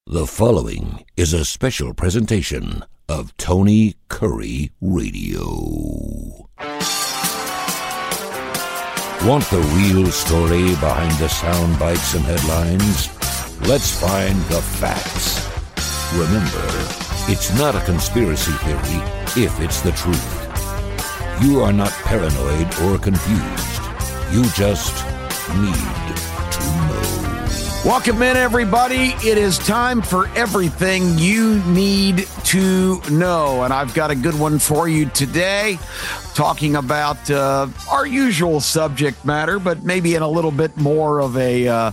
The following is a special presentation of Tony Curry Radio. Want the real story behind the sound bites and headlines? Let's find the facts. Remember, it's not a conspiracy theory if it's the truth. You are not paranoid or confused. You just need to know. Welcome in, everybody. It is time for everything you need to know. And I've got a good one for you today, talking about our usual subject matter, but maybe in a little bit more of a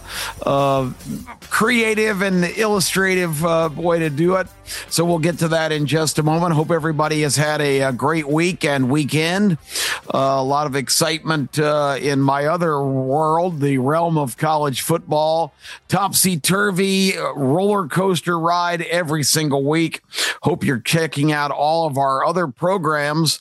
creative and illustrative way to do it. So we'll get to that in just a moment. Hope everybody has had a great week and weekend. A lot of excitement in my other world, the realm of college football. Topsy-turvy roller coaster ride every single week. Hope you're checking out all of our other programs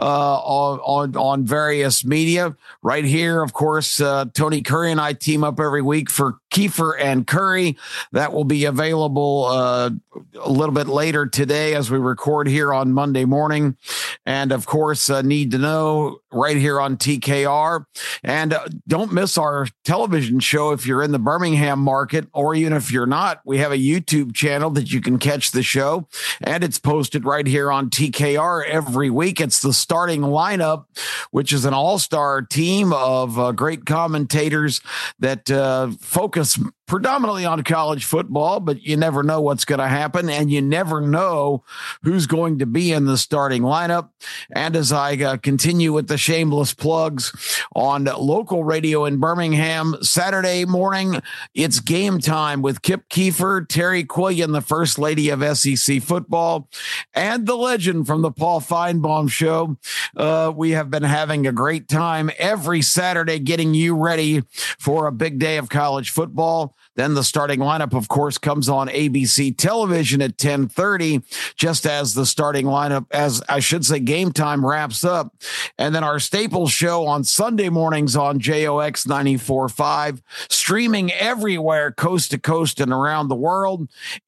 on various media. Right here, of course, Tony Curry and I team up every week for Kiefer and Curry. That will be available a little bit later today as we record here on Monday morning. And of course, Need to Know right here on TKR. And don't miss our television show if you're in the Birmingham market, or even if you're not. We have a YouTube channel that you can catch the show, and it's posted right here on TKR every week. It's the Starting Lineup, which is an all-star team of great commentators that focus predominantly on college football, but you never know what's going to happen, and you never know who's going to be in the starting lineup. And as I continue with the shameless plugs on local radio in Birmingham, Saturday morning, it's game time with Kip Kiefer, Terry Quillian, the First Lady of SEC football, and the legend from the Paul Feinbaum Show. We have been having a great time every Saturday getting you ready for a big day of college football. Then the starting lineup, of course, comes on ABC television at 10:30, just as the starting lineup, as I should say, game time wraps up. And then our Staples show on Sunday mornings on JOX 94.5, streaming everywhere, coast to coast and around the world,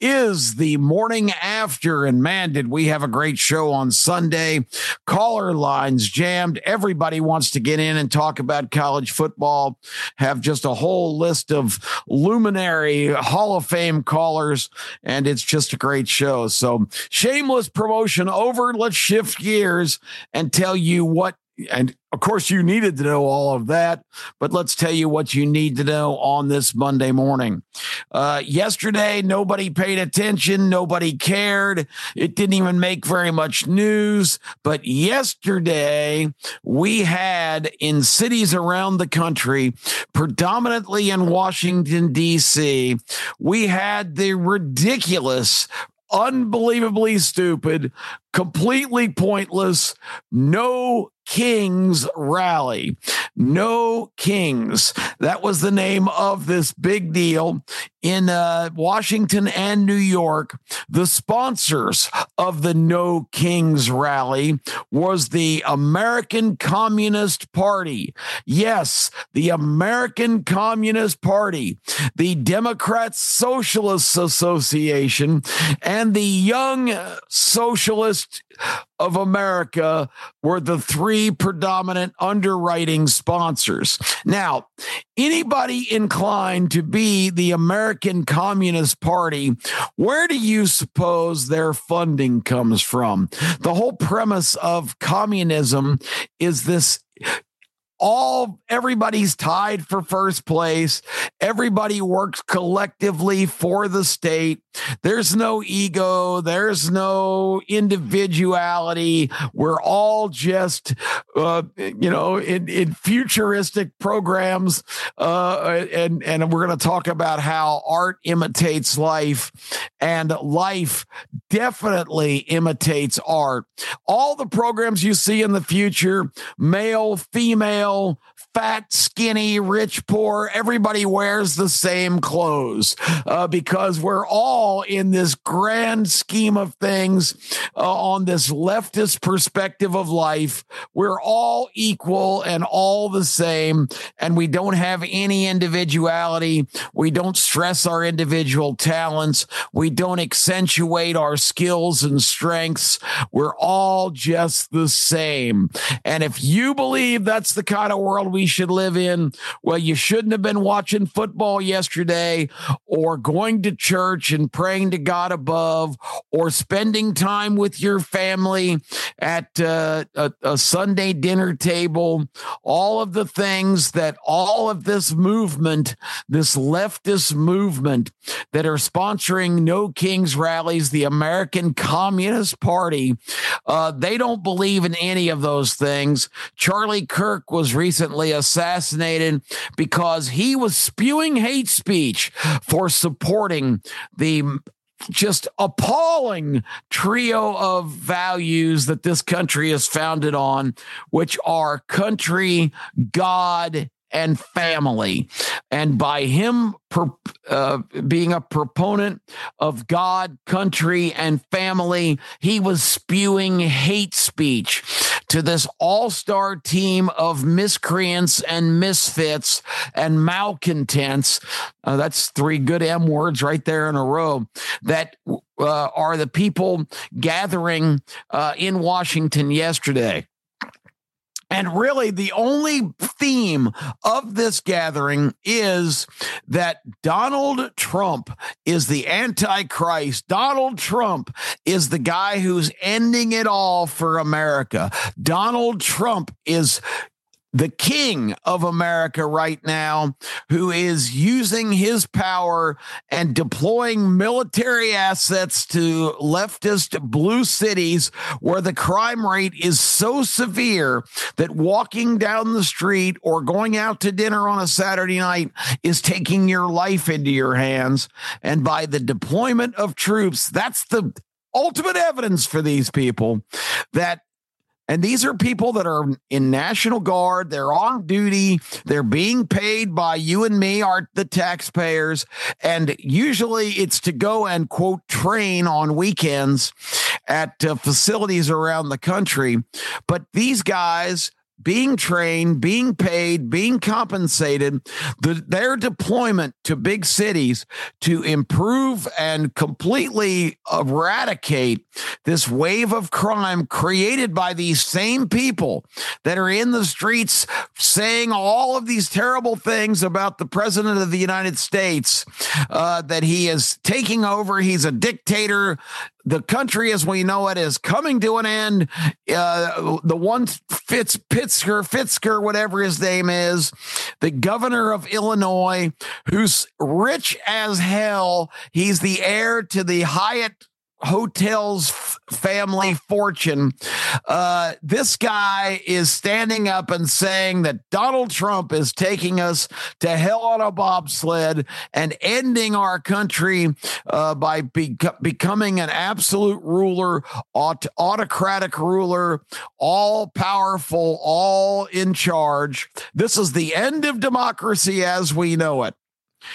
is the Morning After. And man, did we have a great show on Sunday. Caller lines jammed. Everybody wants to get in and talk about college football, have just a whole list of luminaries, Hall of Fame callers, and it's just a great show. So shameless promotion over. Let's shift gears and tell you what, and of course you needed to know all of that, but let's tell you what you need to know on this Monday morning. Yesterday, nobody paid attention. Nobody cared. It didn't even make very much news. But yesterday, we had in cities around the country, predominantly in Washington, D.C., we had the ridiculous, unbelievably stupid, completely pointless No Kings rally. No Kings. That was the name of this big deal in Washington and New York. The sponsors of the No Kings rally was the American Communist Party. Yes, the American Communist Party, the Democrat Socialists Association, and the Young Socialists of America were the three predominant underwriting sponsors. Now, anybody inclined to be the American Communist Party, where do you suppose their funding comes from? The whole premise of communism is this: everybody's tied for first place. Everybody works collectively for the state. There's no ego. There's no individuality. We're all just, in futuristic programs. And we're going to talk about how art imitates life, and life definitely imitates art. All the programs you see in the future, male, female, female, fat, skinny, rich, poor, everybody wears the same clothes because we're all in this grand scheme of things on this leftist perspective of life. We're all equal and all the same, and we don't have any individuality. We don't stress our individual talents. We don't accentuate our skills and strengths. We're all just the same. And if you believe that's the kind of world we should live in, well, you shouldn't have been watching football yesterday or going to church and praying to God above or spending time with your family at a Sunday dinner table. All of the things that all of this movement, this leftist movement that are sponsoring No Kings rallies, the American Communist Party, they don't believe in any of those things. Charlie Kirk was recently assassinated because he was spewing hate speech for supporting the just appalling trio of values that this country is founded on, which are country, God, and family. And by him being a proponent of God, country, and family, he was spewing hate speech to this all-star team of miscreants and misfits and malcontents. That's three good M words right there in a row that are the people gathering in Washington yesterday. And really, the only theme of this gathering is that Donald Trump is the Antichrist. Donald Trump is the guy who's ending it all for America. Donald Trump is the king of America right now, who is using his power and deploying military assets to leftist blue cities where the crime rate is so severe that walking down the street or going out to dinner on a Saturday night is taking your life into your hands. And by the deployment of troops, that's the ultimate evidence for these people that. And these are people that are in National Guard. They're on duty. They're being paid by you and me, the taxpayers. And usually it's to go and, quote, train on weekends at facilities around the country. But these guys being trained, being paid, being compensated, their deployment to big cities to improve and completely eradicate this wave of crime created by these same people that are in the streets saying all of these terrible things about the president of the United States, that he is taking over. He's a dictator. The country as we know it is coming to an end. The one Fitzker, whatever his name is, the governor of Illinois, who's rich as hell. He's the heir to the Hyatt Hotels family fortune. This guy is standing up and saying that Donald Trump is taking us to hell on a bobsled and ending our country by becoming an absolute ruler, autocratic ruler, all powerful, all in charge. This is the end of democracy as we know it.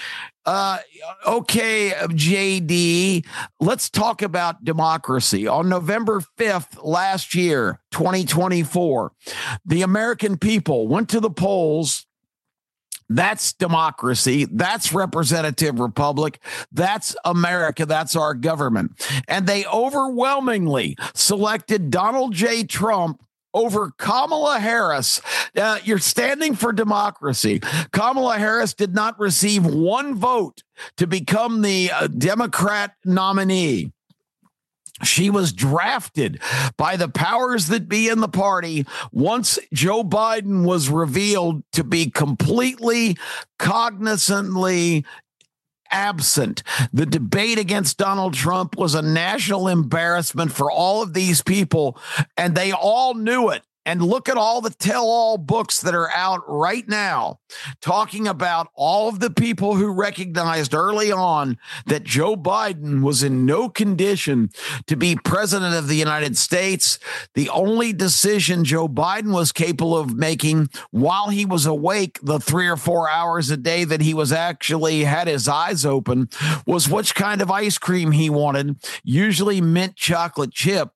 Okay, JD, let's talk about democracy. On November 5th last year, 2024, the American people went to the polls. That's democracy. That's representative republic. That's America. That's our government. And they overwhelmingly selected Donald J. Trump over Kamala Harris. You're standing for democracy. Kamala Harris did not receive one vote to become the Democrat nominee. She was drafted by the powers that be in the party once Joe Biden was revealed to be completely cognizantly absent. The debate against Donald Trump was a national embarrassment for all of these people, and they all knew it. and look at all the tell-all books that are out right now talking about all of the people who recognized early on that Joe Biden was in no condition to be president of the United States. The only decision Joe Biden was capable of making while he was awake the 3 or 4 hours a day that he was actually had his eyes open was which kind of ice cream he wanted, usually mint chocolate chip.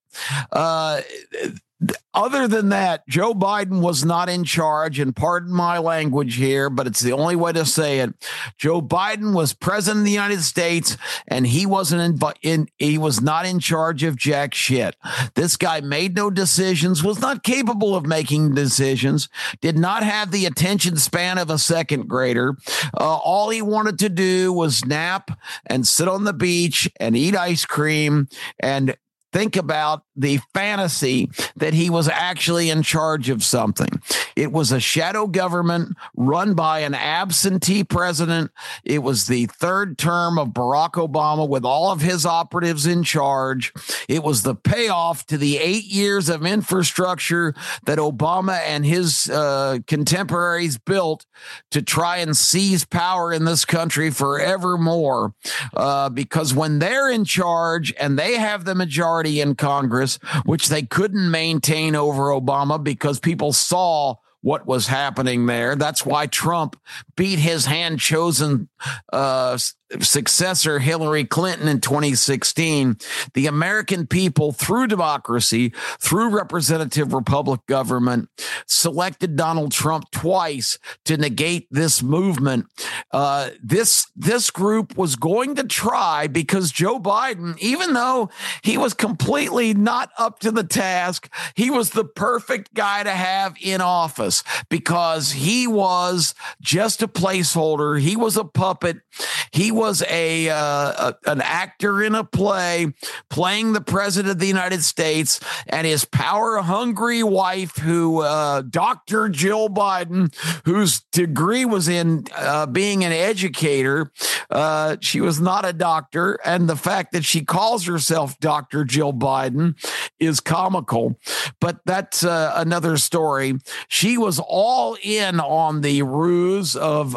Other than that, Joe Biden was not in charge, and pardon my language here, but it's the only way to say it. Joe Biden was president of the United States, and he wasn't he was not in charge of jack shit. This guy made no decisions, was not capable of making decisions, did not have the attention span of a second grader. All he wanted to do was nap and sit on the beach and eat ice cream and think about the fantasy that he was actually in charge of something. It was a shadow government run by an absentee president. It was the third term of Barack Obama with all of his operatives in charge. It was the payoff to the 8 years of infrastructure that Obama and his contemporaries built to try and seize power in this country forevermore. Because when they're in charge and they have the majority in Congress, which they couldn't maintain over Obama because people saw what was happening there. That's why Trump beat his hand-chosen successor, Hillary Clinton, in 2016. The American people, through democracy, through representative republic government, selected Donald Trump twice to negate this movement. This group was going to try, because Joe Biden, even though he was completely not up to the task, he was the perfect guy to have in office because he was just a placeholder. He was a puppet. He was an actor in a play playing the president of the United States, and his power-hungry wife, who Dr. Jill Biden, whose degree was in being an educator. She was not a doctor, and the fact that she calls herself Dr. Jill Biden is comical, but that's another story. She was all in on the ruse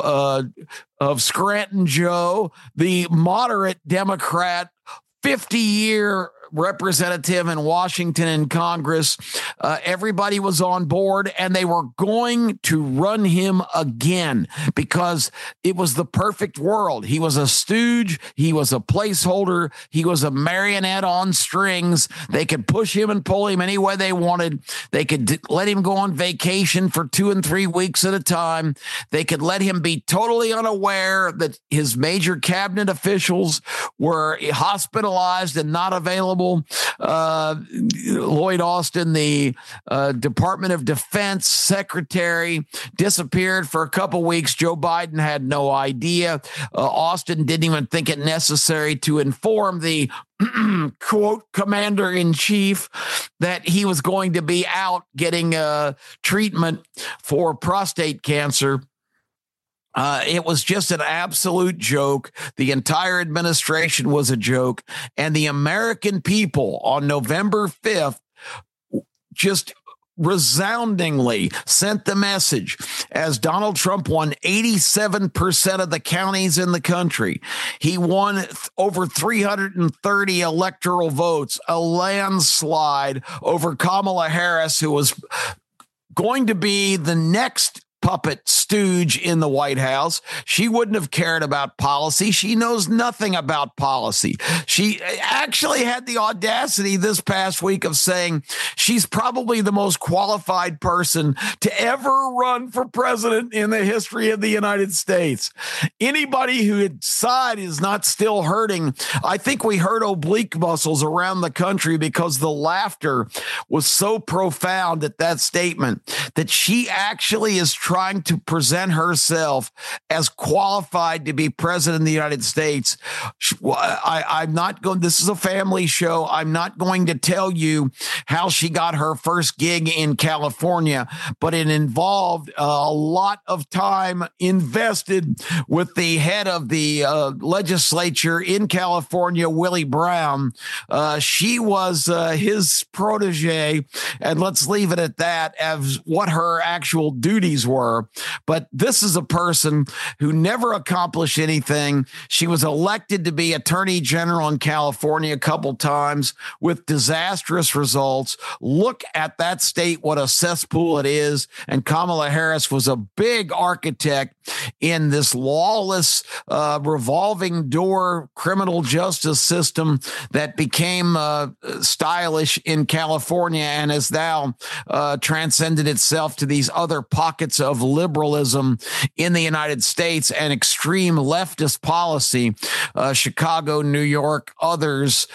of Scranton Joe, the moderate Democrat, 50-year representative in Washington and Congress. Everybody was on board, and they were going to run him again because it was the perfect world. He was a stooge. He was a placeholder. He was a marionette on strings. They could push him and pull him any way they wanted. They could let him go on vacation for 2 and 3 weeks at a time. They could let him be totally unaware that his major cabinet officials were hospitalized and not available. Lloyd Austin, the Department of Defense secretary, disappeared for a couple weeks. Joe Biden had no idea. Austin didn't even think it necessary to inform the quote commander-in-chief that he was going to be out getting treatment for prostate cancer. It was just an absolute joke. The entire administration was a joke. And the American people on November 5th just resoundingly sent the message as Donald Trump won 87% of the counties in the country. He won over 330 electoral votes, a landslide over Kamala Harris, who was going to be the next puppet stooge in the White House. She wouldn't have cared about policy. She knows nothing about policy. She actually had the audacity this past week of saying she's probably the most qualified person to ever run for president in the history of the United States. Anybody who had sighed is not still hurting. I think we hurt oblique muscles around the country because the laughter was so profound at that statement that she actually is trying trying to present herself as qualified to be president of the United States. I'm not going, this is a family show. I'm not going to tell you how she got her first gig in California, but it involved a lot of time invested with the head of the legislature in California, Willie Brown. She was his protege, and let's leave it at that as what her actual duties were. But this is a person who never accomplished anything. She was elected to be attorney general in California a couple times with disastrous results. Look at that state, what a cesspool it is. And Kamala Harris was a big architect in this lawless, revolving door criminal justice system that became stylish in California and has now transcended itself to these other pockets of liberalism in the United States and extreme leftist policy. Chicago, New York, others,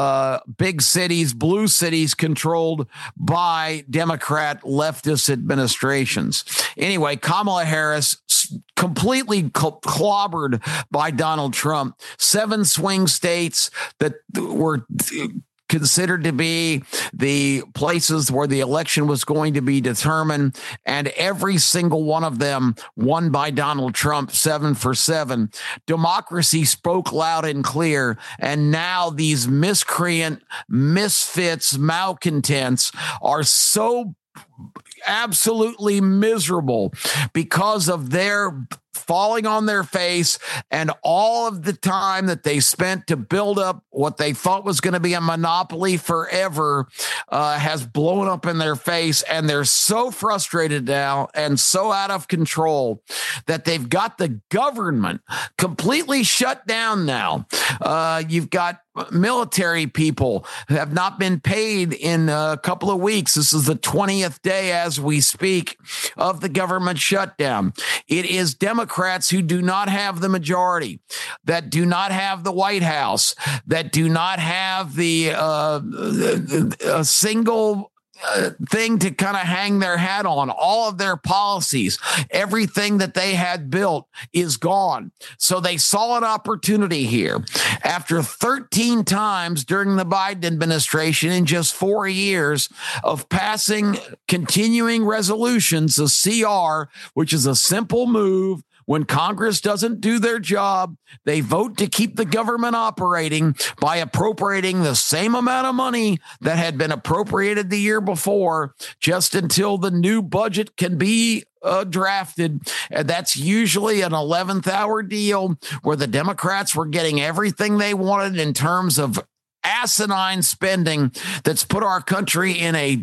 big cities, blue cities controlled by Democrat leftist administrations. Anyway, Kamala Harris completely clobbered by Donald Trump. 7 swing states that were considered to be the places where the election was going to be determined, and every single one of them won by Donald Trump, 7 for 7. Democracy spoke loud and clear, and now these miscreant, misfits, malcontents are so absolutely miserable because of their falling on their face and all of the time that they spent to build up what they thought was going to be a monopoly forever has blown up in their face. And they're so frustrated now and so out of control that they've got the government completely shut down now. You've got military people who have not been paid in a couple of weeks. This is the 20th day as we speak of the government shutdown. It is Democrats who do not have the majority, that do not have the White House, that do not have a single thing to kind of hang their hat on. All of their policies, everything that they had built is gone. So they saw an opportunity here. After 13 times during the Biden administration in just 4 years of passing continuing resolutions, a CR, which is a simple move. When Congress doesn't do their job, they vote to keep the government operating by appropriating the same amount of money that had been appropriated the year before, just until the new budget can be drafted. And that's usually an 11th hour deal where the Democrats were getting everything they wanted in terms of asinine spending that's put our country in a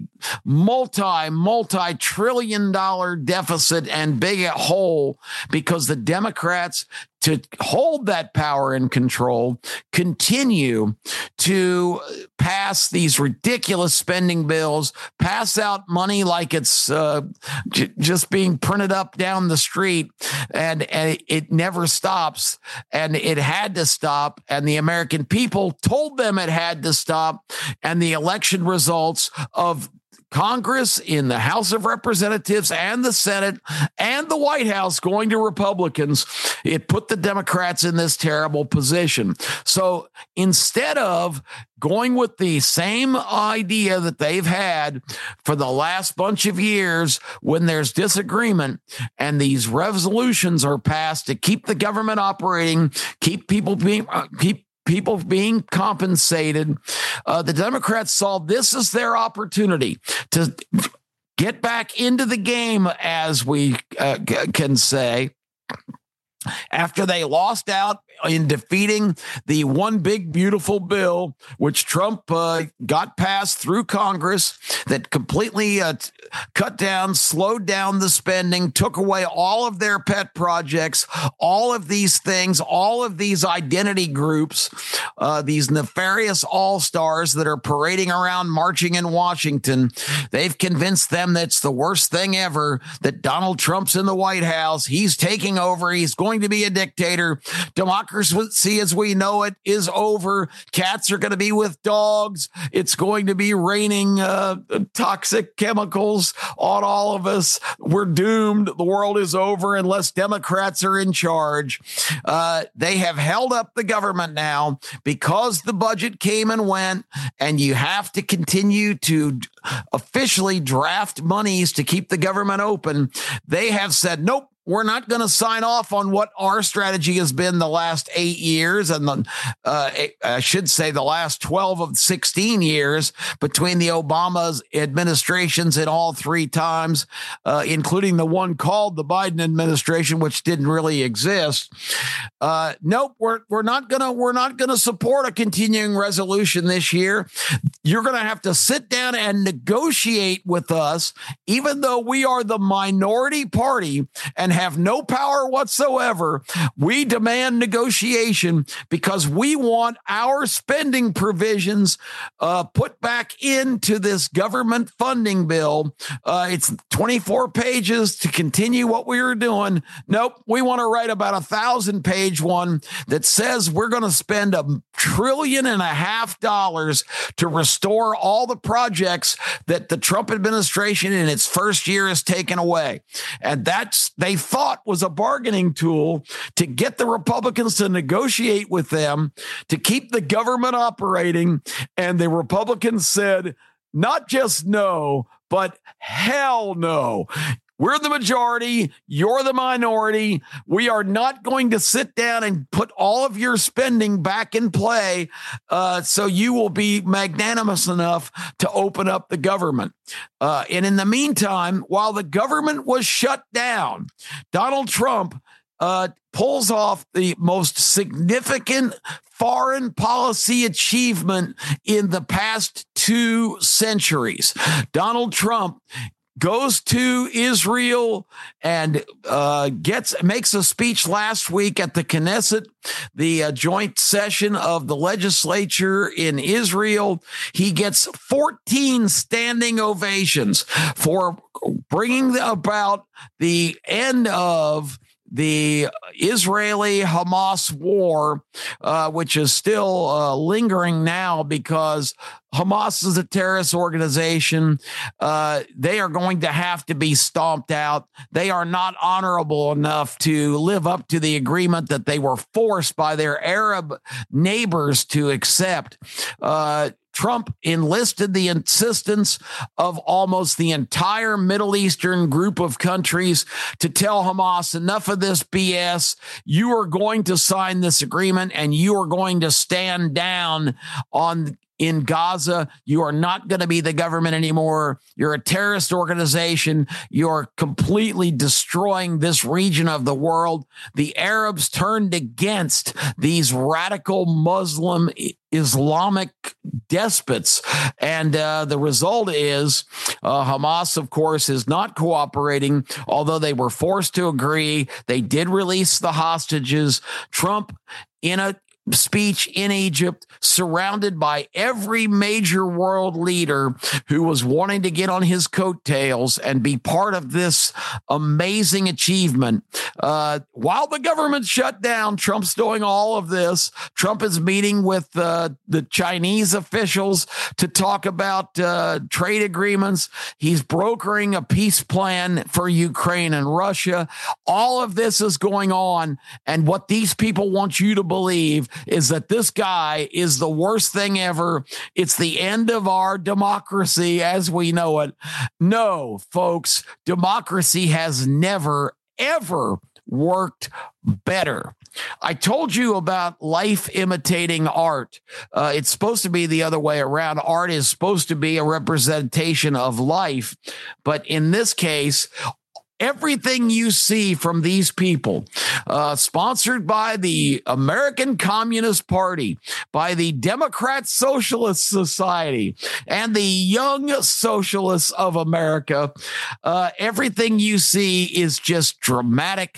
multi-trillion-dollar deficit and big hole because the Democrats, to hold that power and control, continue to pass these ridiculous spending bills, pass out money like it's just being printed up down the street, and it never stops, and it had to stop, and the American people told them it had to stop, and the election results of Congress in the House of Representatives and the Senate and the White House going to Republicans, it put the Democrats in this terrible position. So instead of going with the same idea that they've had for the last bunch of years, when there's disagreement and these resolutions are passed to keep the government operating, keep people being compensated, the Democrats saw this as their opportunity to get back into the game, as we can say, after they lost out in defeating the one big beautiful bill, which Trump got passed through Congress, that completely cut down, slowed down the spending, took away all of their pet projects, all of these things, all of these identity groups, these nefarious all-stars that are parading around marching in Washington. They've convinced them that it's the worst thing ever, that Donald Trump's in the White House. He's taking over. He's going to be a dictator. Democracy democracy as we know it is over. Cats are going to be with dogs. It's going to be raining toxic chemicals on all of us. We're doomed. The world is over unless Democrats are in charge. They have held up the government now because the budget came and went, and you have to continue to officially draft monies to keep the government open. They have said, nope, we're not going to sign off on what our strategy has been the last 8 years, and I should say the last 12 of 16 years between the Obama administrations in all three times, including the one called the Biden administration, which didn't really exist. Nope, we're not gonna support a continuing resolution this year. You're going to have to sit down and negotiate with us, even though we are the minority party and have no power whatsoever. We demand negotiation because we want our spending provisions put back into this government funding bill. It's 24 pages to continue what we were doing. Nope, we want to write about 1,000-page one that says we're going to spend $1.5 trillion to restore all the projects that the Trump administration in its first year has taken away. And that's, they thought, was a bargaining tool to get the Republicans to negotiate with them to keep the government operating. And the Republicans said, not just no, but hell no. We're the majority. You're the minority. We are not going to sit down and put all of your spending back in play. So you will be magnanimous enough to open up the government. And in the meantime, while the government was shut down, Donald Trump pulls off the most significant foreign policy achievement in the past 2 centuries. Donald Trump goes to Israel and makes a speech last week at the Knesset, the joint session of the legislature in Israel. He gets 14 standing ovations for bringing about the end of the Israeli-Hamas war, which is still lingering now because Hamas is a terrorist organization. They are going to have to be stomped out. They are not honorable enough to live up to the agreement that they were forced by their Arab neighbors to accept. Trump enlisted the insistence of almost the entire Middle Eastern group of countries to tell Hamas, enough of this BS. You are going to sign this agreement and you are going to stand down in Gaza. You are not going to be the government anymore. You're a terrorist organization. You're completely destroying this region of the world. The Arabs turned against these radical Muslim Islamic despots. And the result is Hamas, of course, is not cooperating, although they were forced to agree. They did release the hostages. Trump, in a speech in Egypt, surrounded by every major world leader who was wanting to get on his coattails and be part of this amazing achievement. While the government shut down, Trump's doing all of this. Trump is meeting with the Chinese officials to talk about trade agreements. He's brokering a peace plan for Ukraine and Russia. All of this is going on. And what these people want you to believe is that this guy is the worst thing ever. It's the end of our democracy as we know it. No, folks, democracy has never, ever worked better. I told you about life imitating art. It's supposed to be the other way around. Art is supposed to be a representation of life. But in this case, everything you see from these people, sponsored by the American Communist Party, by the Democrat Socialist Society, and the Young Socialists of America, everything you see is just dramatic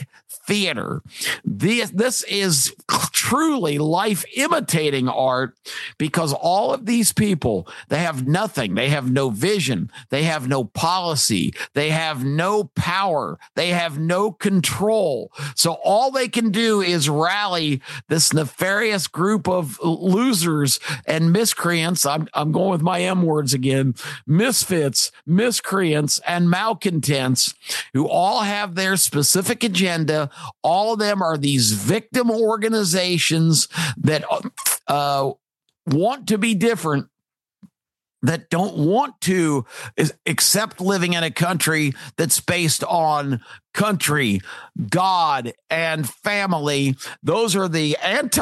theater. This is truly life imitating art, because all of these people, they have nothing. They have no vision. They have no policy. They have no power. They have no control. So all they can do is rally this nefarious group of losers and miscreants. I'm going with my M words again. Misfits, miscreants, and malcontents who all have their specific agenda. All of them are these victim organizations that want to be different, that don't want to accept living in a country that's based on country, God, and family. Those are the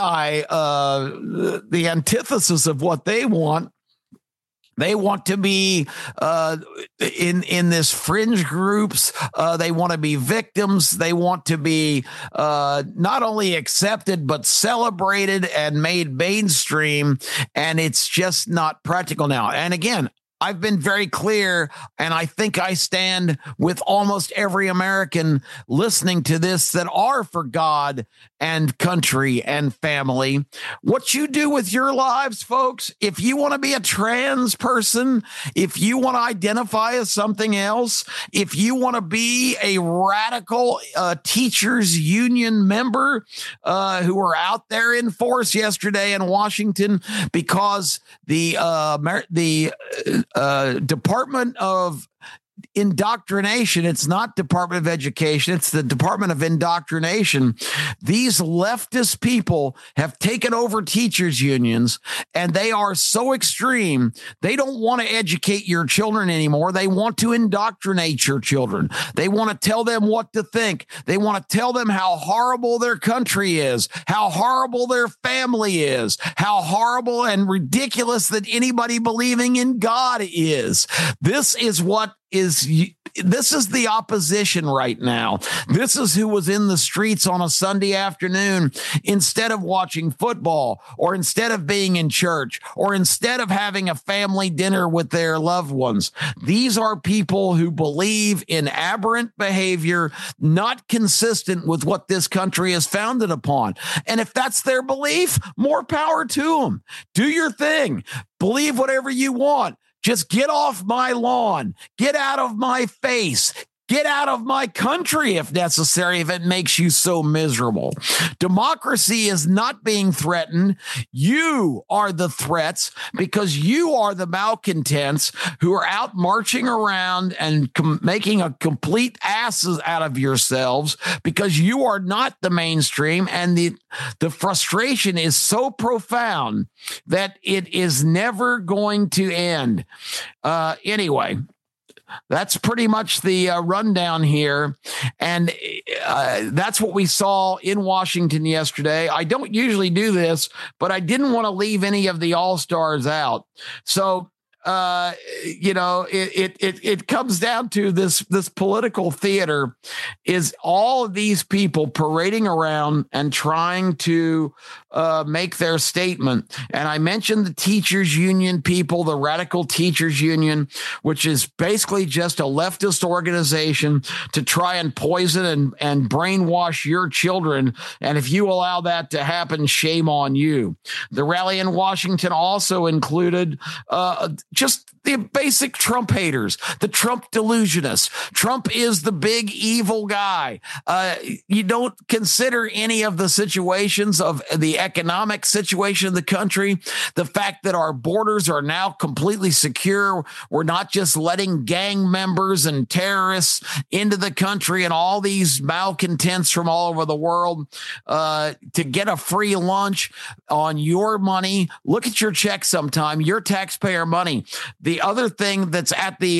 antithesis of what they want. They want to be in this fringe groups. They want to be victims. They want to be not only accepted, but celebrated and made mainstream. And it's just not practical now. And again, I've been very clear, and I think I stand with almost every American listening to this that are for God and country and family. What you do with your lives, folks, if you want to be a trans person, if you want to identify as something else, if you want to be a radical teachers union member who were out there in force yesterday in Washington because the Department of Indoctrination, it's not Department of Education, it's the Department of Indoctrination. These leftist people have taken over teachers unions, and they are so extreme. They don't want to educate your children anymore. They want to indoctrinate your children. They want to tell them what to think. They want to tell them how horrible their country is, how horrible their family is, how horrible and ridiculous that anybody believing in God is. This is the opposition right now. This is who was in the streets on a Sunday afternoon instead of watching football, or instead of being in church, or instead of having a family dinner with their loved ones. These are people who believe in aberrant behavior, not consistent with what this country is founded upon. And if that's their belief, more power to them. Do your thing. Believe whatever you want. Just get off my lawn. Get out of my face. Get out of my country if necessary, if it makes you so miserable. Democracy is not being threatened. You are the threats, because you are the malcontents who are out marching around and making a complete asses out of yourselves, because you are not the mainstream. And the frustration is so profound that it is never going to end. Anyway. That's pretty much the rundown here. And that's what we saw in Washington yesterday. I don't usually do this, but I didn't want to leave any of the all-stars out. So, it comes down to this political theater is all of these people parading around and trying to make their statement. And I mentioned the teachers union people, the Radical Teachers Union, which is basically just a leftist organization to try and poison and brainwash your children. And if you allow that to happen, shame on you. The rally in Washington also included just the basic Trump haters, the Trump delusionists. Trump is the big evil guy. You don't consider any of the situations of the economic situation of the country, the fact that our borders are now completely secure. We're not just letting gang members and terrorists into the country and all these malcontents from all over the world to get a free lunch on your money. Look at your check sometime, your taxpayer money. The other thing that's at the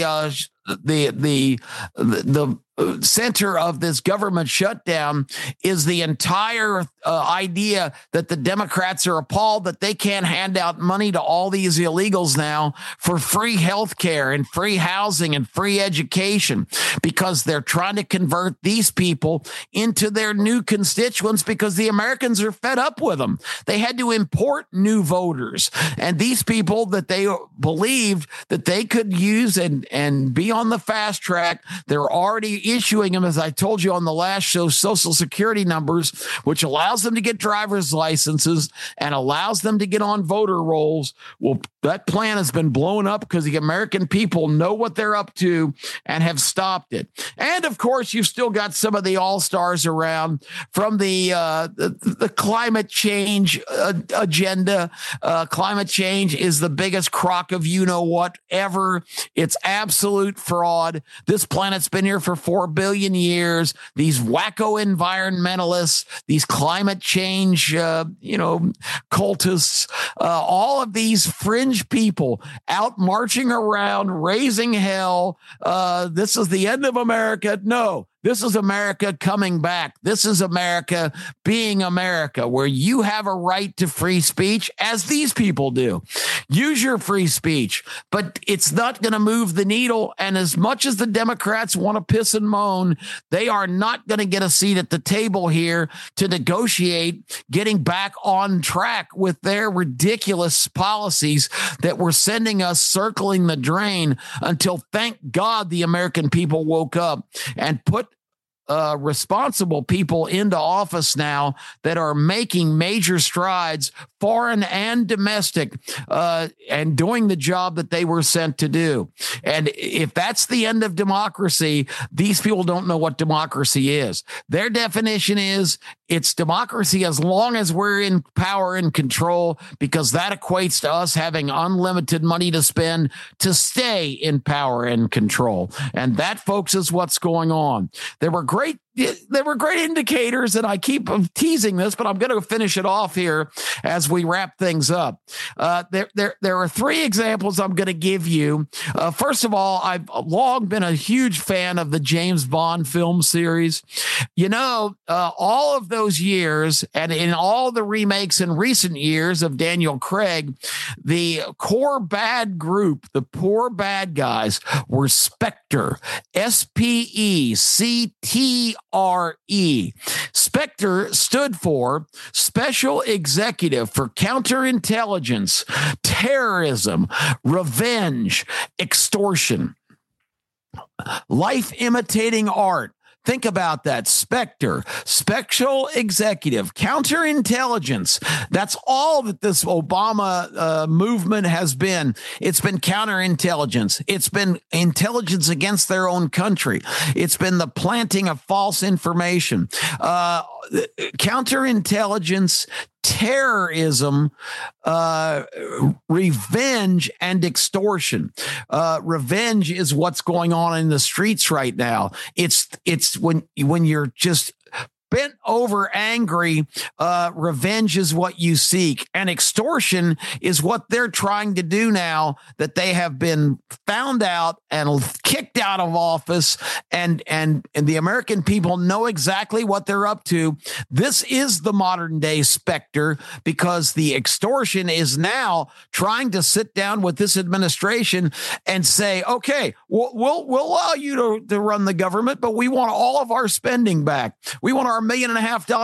center of this government shutdown is the entire idea that the Democrats are appalled that they can't hand out money to all these illegals now for free health care and free housing and free education, because they're trying to convert these people into their new constituents, because the Americans are fed up with them. They had to import new voters, and these people that they believed that they could use and be on the fast track. They're already issuing them, as I told you on the last show, Social Security numbers, which allows them to get driver's licenses and allows them to get on voter rolls. Well, that plan has been blown up because the American people know what they're up to and have stopped it. And of course, you've still got some of the all-stars around from the climate change agenda. Climate change is the biggest crock of you-know-what ever. It's absolute fraud. This planet's been here for 4 billion years. These wacko environmentalists, these climate change, cultists, all of these fringe people out marching around, raising hell. This is the end of America. No. This is America coming back. This is America being America, where you have a right to free speech, as these people do. Use your free speech, but it's not going to move the needle. And as much as the Democrats want to piss and moan, they are not going to get a seat at the table here to negotiate getting back on track with their ridiculous policies that were sending us circling the drain until, thank God, the American people woke up and put responsible people into office now that are making major strides, foreign and domestic, and doing the job that they were sent to do. And if that's the end of democracy, these people don't know what democracy is. Their definition is it's democracy as long as we're in power and control, because that equates to us having unlimited money to spend to stay in power and control. And that, folks, is what's going on. There were great indicators, and I keep teasing this, but I'm going to finish it off here as we wrap things up. There are 3 examples I'm going to give you. First of all, I've long been a huge fan of the James Bond film series. All of those years, and in all the remakes in recent years of Daniel Craig, the core bad group, the poor bad guys, were Spectre, SPECTRE. Spectre stood for Special Executive for Counterintelligence, Terrorism, Revenge, Extortion, Life Imitating Art. Think about that. Spectre, Special Executive, Counterintelligence. That's all that this Obama movement has been. It's been counterintelligence. It's been intelligence against their own country. It's been the planting of false information. Counterintelligence, terrorism, revenge, and extortion. Revenge is what's going on in the streets right now. It's when you're just bent over angry, revenge is what you seek. And extortion is what they're trying to do now that they have been found out and kicked out of office. And the American people know exactly what they're up to. This is the modern day Spectre, because the extortion is now trying to sit down with this administration and say, okay, we'll allow you to run the government, but we want all of our spending back. We want our $1.5 million,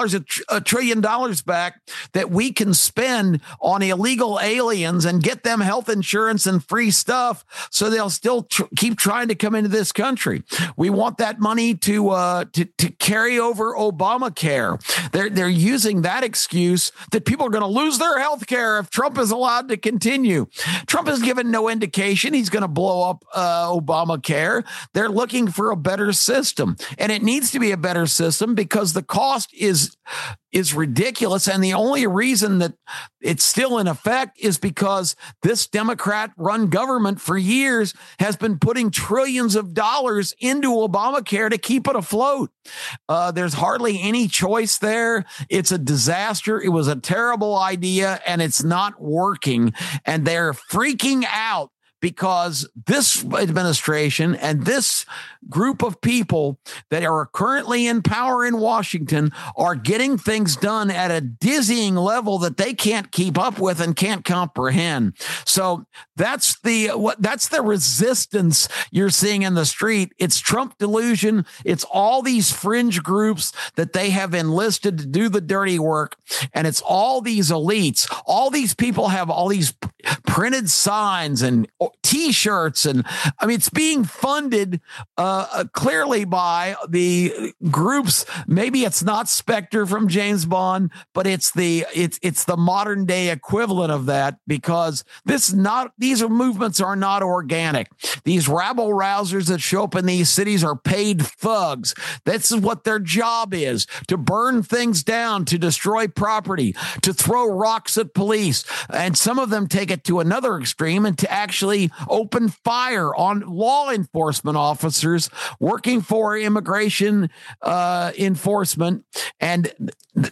$1 trillion back that we can spend on illegal aliens and get them health insurance and free stuff, so they'll still keep trying to come into this country. We want that money to carry over Obamacare. They're using that excuse that people are going to lose their health care if Trump is allowed to continue. Trump has given no indication he's going to blow up Obamacare. They're looking for a better system, and it needs to be a better system because the cost is ridiculous. And the only reason that it's still in effect is because this Democrat-run government for years has been putting trillions of dollars into Obamacare to keep it afloat. There's hardly any choice there. It's a disaster. It was a terrible idea, and it's not working. And they're freaking out because this administration and this group of people that are currently in power in Washington are getting things done at a dizzying level that they can't keep up with and can't comprehend. So that's the resistance you're seeing in the street. It's Trump delusion. It's all these fringe groups that they have enlisted to do the dirty work. And it's all these elites. All these people have all these printed signs and T-shirts, and I mean, it's being funded clearly by the groups. Maybe it's not Spectre from James Bond, but it's the modern day equivalent of that, because these movements are not organic. These rabble rousers that show up in these cities are paid thugs. This is what their job is: to burn things down, to destroy property, to throw rocks at police, and some of them take it to another extreme and to actually open fire on law enforcement officers working for immigration enforcement. And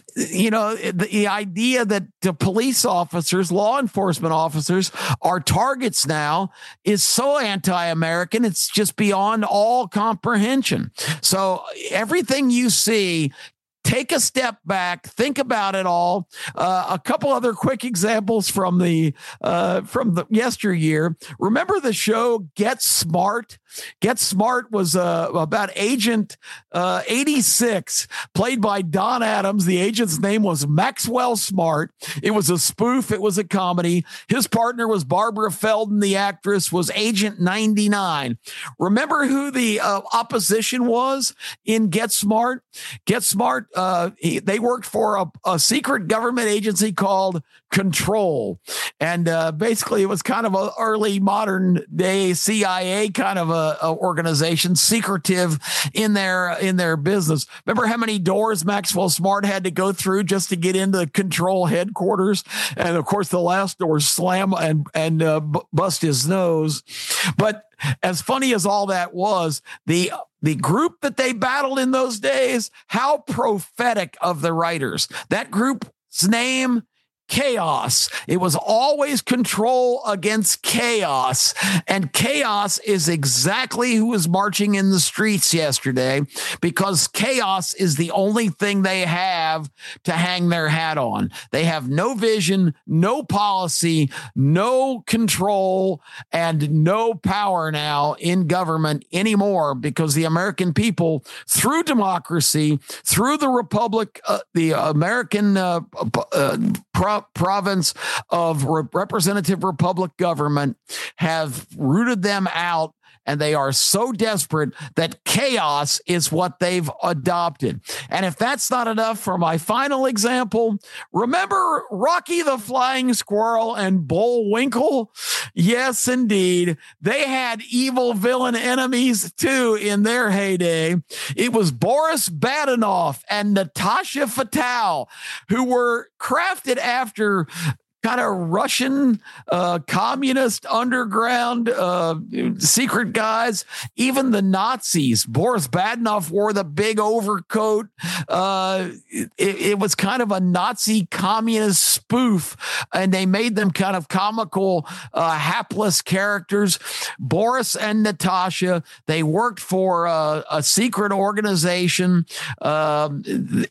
the idea that the police officers, law enforcement officers, are targets now is so anti-American, it's just beyond all comprehension. So everything you see, take a step back, think about it all. A couple other quick examples from the yesteryear. Remember the show Get Smart? Get Smart was about Agent 86, played by Don Adams. The agent's name was Maxwell Smart. It was a spoof. It was a comedy. His partner was Barbara Feldon. The actress was Agent 99. Remember who the opposition was in Get Smart? Get Smart, they worked for a secret government agency called Control. And basically it was kind of an early modern day CIA kind of a organization, secretive in their business. Remember how many doors Maxwell Smart had to go through just to get into Control headquarters? And of course the last door slam and bust his nose. But as funny as all that was, the group that they battled in those days, how prophetic of the writers. That group's name, Chaos. It was always Control against Chaos. And Chaos is exactly who was marching in the streets yesterday, because Chaos is the only thing they have to hang their hat on. They have no vision, no policy, no control, and no power now in government anymore, because the American people, through democracy, through the Republic, the American province of representative republic government, have rooted them out, and they are so desperate that chaos is what they've adopted. And if that's not enough, for my final example, remember Rocky the Flying Squirrel and Bullwinkle? Yes, indeed. They had evil villain enemies too in their heyday. It was Boris Badenov and Natasha Fatale, who were crafted after kind of Russian communist underground secret guys. Even the Nazis, Boris Badenov wore the big overcoat. It was kind of a Nazi communist spoof, and they made them kind of comical, hapless characters. Boris and Natasha, they worked for a secret organization, and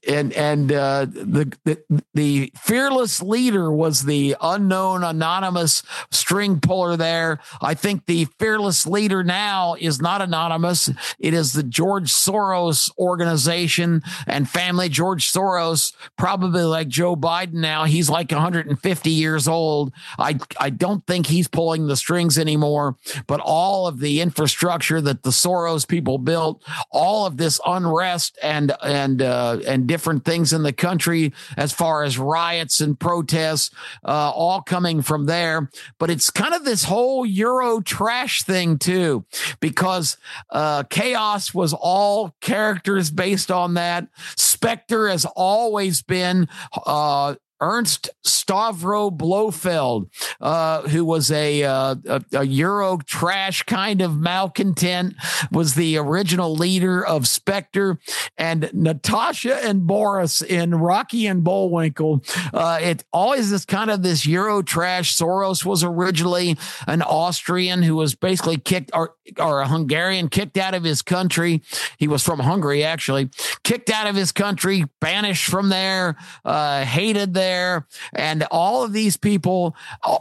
the fearless leader was the unknown anonymous string puller there. I think the fearless leader now is not anonymous. It is the George Soros organization and family. George Soros, probably like Joe Biden now, he's like 150 years old. I don't think he's pulling the strings anymore, but all of the infrastructure that the Soros people built, all of this unrest and different things in the country as far as riots and protests, all coming from there. But it's kind of this whole Euro trash thing too, because Chaos was all characters based on that. Spectre has always been Ernst Stavro Blofeld, who was a Euro trash kind of malcontent, was the original leader of Spectre. And Natasha and Boris in Rocky and Bullwinkle, it always is kind of this Euro trash. Soros was originally an Austrian who was basically kicked, or a Hungarian, kicked out of his country. He was from Hungary, actually, kicked out of his country, banished from there, hated there. there. And all of these people,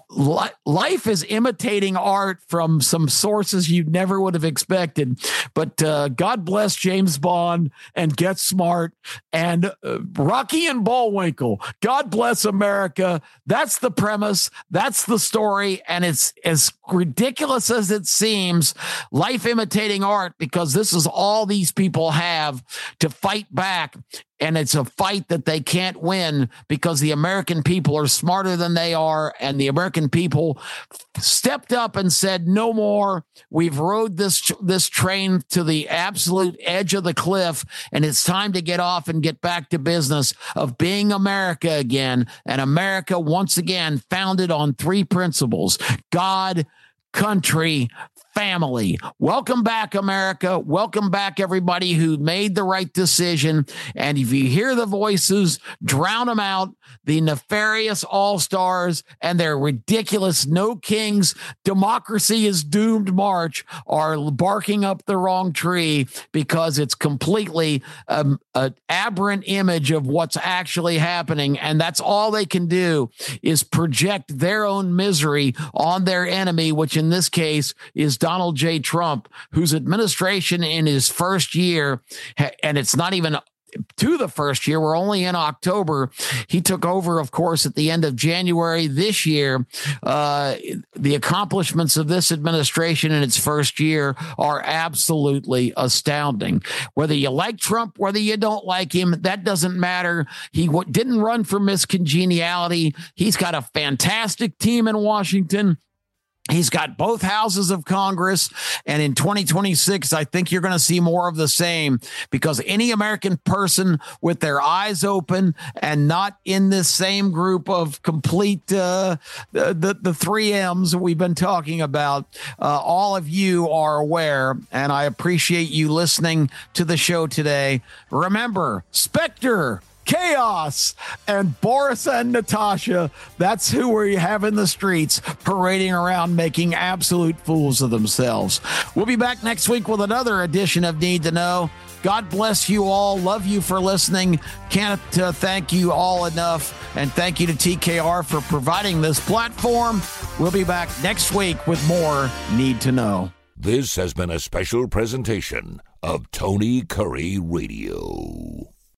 life is imitating art from some sources you never would have expected. But God bless James Bond and Get Smart and Rocky and Bullwinkle. God bless America. That's the premise. That's the story. And it's as ridiculous as it seems, life imitating art, because this is all these people have to fight back. And it's a fight that they can't win because the American people are smarter than they are. And the American people stepped up and said, no more. We've rode this train to the absolute edge of the cliff. And it's time to get off and get back to business of being America again. And America, once again, founded on three principles: God, country, family. Welcome back, America. Welcome back, everybody who made the right decision. And if you hear the voices, drown them out. The nefarious all-stars and their ridiculous no kings, democracy is doomed march are barking up the wrong tree, because it's completely an aberrant image of what's actually happening. And that's all they can do, is project their own misery on their enemy, which in this case is Donald J. Trump, whose administration in his first year, and it's not even to the first year, we're only in October. He took over, of course, at the end of January this year. The accomplishments of this administration in its first year are absolutely astounding. Whether you like Trump, whether you don't like him, that doesn't matter. He didn't run for Miss Congeniality. He's got a fantastic team in Washington. He's got both houses of Congress. And in 2026, I think you're going to see more of the same, because any American person with their eyes open and not in this same group of complete the 3 M's we've been talking about, all of you are aware. And I appreciate you listening to the show today. Remember, Spectre, Chaos, and Boris and Natasha, that's who we have in the streets parading around making absolute fools of themselves. We'll be back next week with another edition of Need to Know. God bless you all. Love you for listening. Can't thank you all enough. And thank you to TKR for providing this platform. We'll be back next week with more Need to Know. This has been a special presentation of Tony Curry Radio.